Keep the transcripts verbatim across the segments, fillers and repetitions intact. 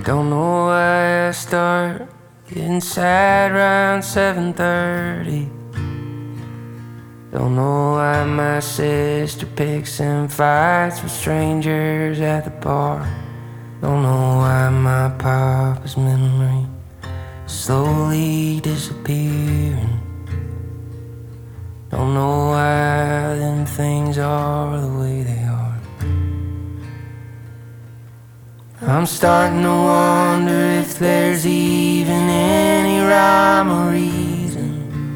Don't know why I start getting sad around seven thirty. Don't know why my sister picks and fights with strangers at the bar. Don't know why my papa's memory is slowly disappearing. Don't know why them things are the way they are. I'm starting to wonder if there's even any rhyme or reason.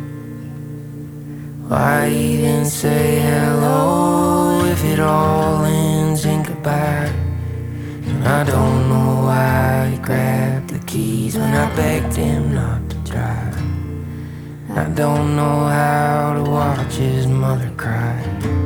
Why even say hello if it all ends in goodbye? And I don't know why he grabbed the keys when I begged him not to drive. I don't know how to watch his mother cry.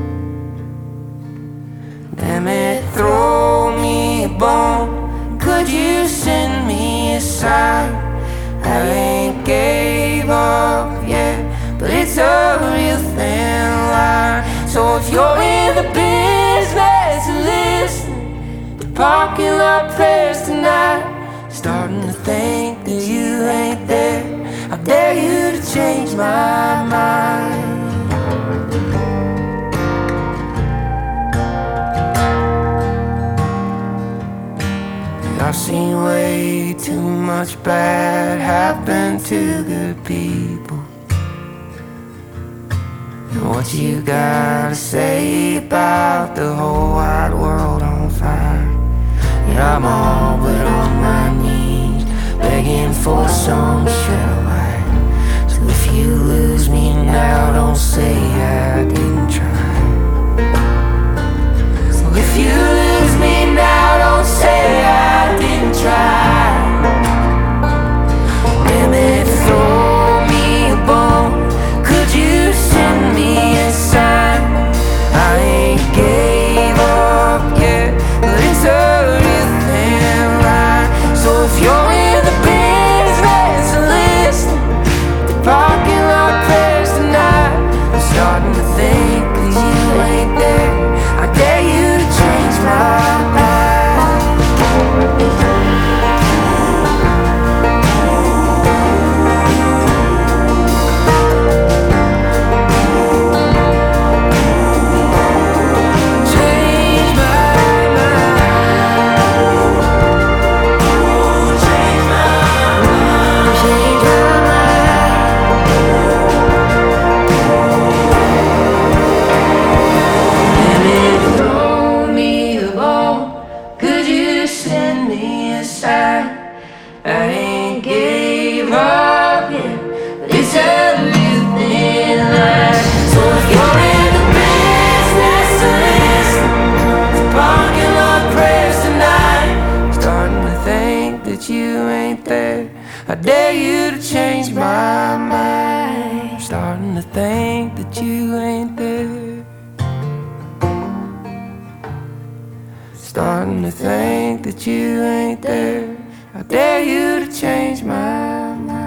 Damn it, throw me a bone. Could you send me a sign? I ain't gave up yet, but it's a real thin line. So if you're in the business of listening to parking lot prayers tonight, starting to think that you ain't there, I dare you to change my mind. I've seen way too much bad happen to good people. And what you gotta say about the whole wide world on fire? Yeah, I'm all but on my knees, begging for some shred of light. So if you lose me now, don't say I didn't try. So if you lose me now, don't say I didn't try. Damn it, throw me a bone. Could you send me a sign? I ain't gave up yet, but it's a real thin line. So if you're in the business of listening to parking lot prayers tonight, I'm starting to think that you ain't there. I dare you to change my mind. I dare you to change my mind. I'm starting to think that you ain't there. Starting to think that you ain't there. I dare you to change my mind.